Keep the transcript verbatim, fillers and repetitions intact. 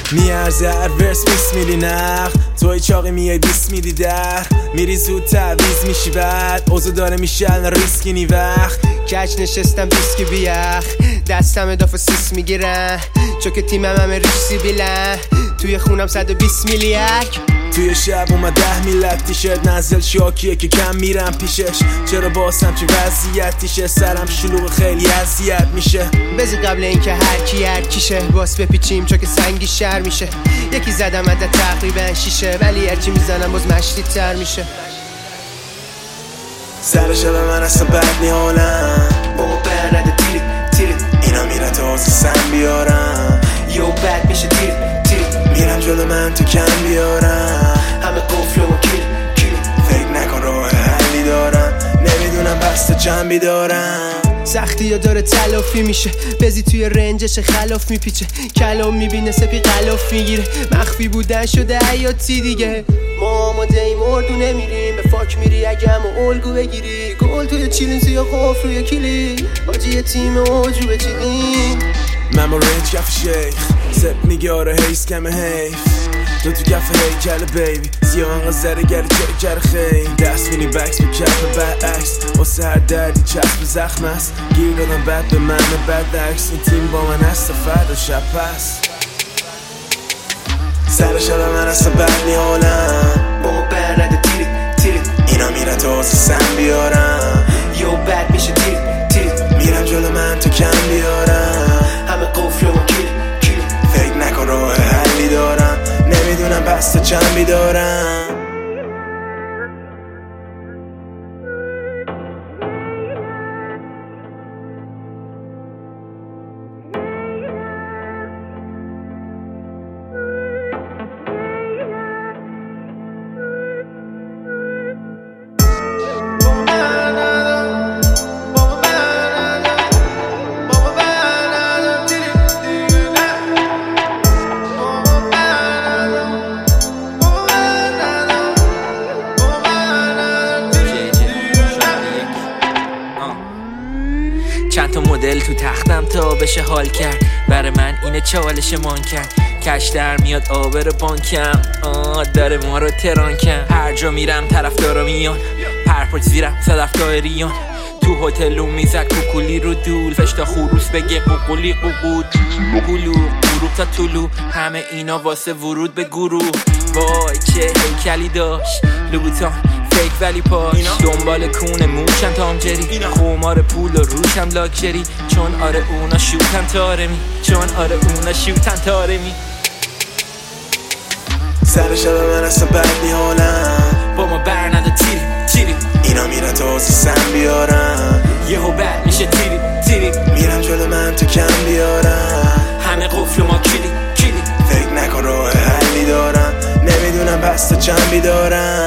میارزه هر ورس بیس میلی نخ توی چاقی میای بیس میدی در میری زود تعویز میشی بعد اوزو داره میشه الان ریسکی نی وقت کج نشستم بیسکی بیخ دستم اداف سیس میگیرن چون که تیمم همه ریشی بیلن توی خونم صد و بیست میلیک توی شب اومد ده میلک تیشرت نزل شاکیه که کم میرم پیشش چرا باسم چه وضعیتیشه سرم شلوغ خیلی اذیت میشه بذار قبل اینکه هر کی هر کیشه باس بپیچیم چون که سنگی شر میشه یکی زدم عدد تقریبا شیشه ولی هرچی میزنم باز مشتی تر میشه سر شب من اصلا بد نیالم بابا بر نده تیری تیری اینا میره تازه سن بیارم یو بد میشه تیری تیری میرم جلو من تو کم بیارم همه قفل و کیری کیری فکر نکن راه حلی دارم نمیدونم بسته جنبی دارم سختی یا داره تلافی میشه بزی توی رنجش خلاف میپیچه کلام میبینه سپی غلاف میگیره مخفی بودن شده حیاتی دیگه ما آماده ای مردو نمیریم به فاک میری اگه همه الگو بگیری گل توی چیلینزی یا قفل روی کلی آجی تیم اوجو بچیدیم من با رنج کف شیخ سپ میگه آره حیث کمه حیف تو تو کف هیکل بیبی سیاه انقا زره گره چه کر خیلی دست مینی بکس به کف برعکس واسه هر دردی چسب زخم است گیر دادم بد به من بد عکس این تیم با من هست فردا شب پس سر شب من اصلا بد نیالم بابا بر نده تیری تیری اینا میره تازه سن بیارم یو بد میشه تیری تیری میرم جلو من تو کم بیارم همه قفل و کیری کیری فکر نکن راه حلی دارم نمیدونم بسته چنبی دارم چند تا مدل تو تختم تا بشه حال کرد برای من اینه چالش مان کرد کش در میاد آبر بانکم آه داره ما رو تران کن هر جا میرم طرفدارا میان پرپاچ زیرم صدفتایریان تو هتلو میزد کوکولی رو دول فشتا خروس بگه قوقولی قوقود قلو غروب تا طلوع همه اینا واسه ورود به گروه وای چه هیکلی داشت لوبوتان فیک ولی پاش دنبال کونه موشم تامجری خمار پول و روشم لاکچری چون آره اونا شوتن تارمی چون آره اونا شوتن تارمی سر شب من اصلا بد نیالم با ما بر نده تیری تیری اینا میره تازه سن بیارم یهو بد میشه تیری تیری میرم جلو من تو کم بیارم همه قفل ما کلی کلی فکر نکن راه حلی دارم نمیدونم بسته چنبی دارم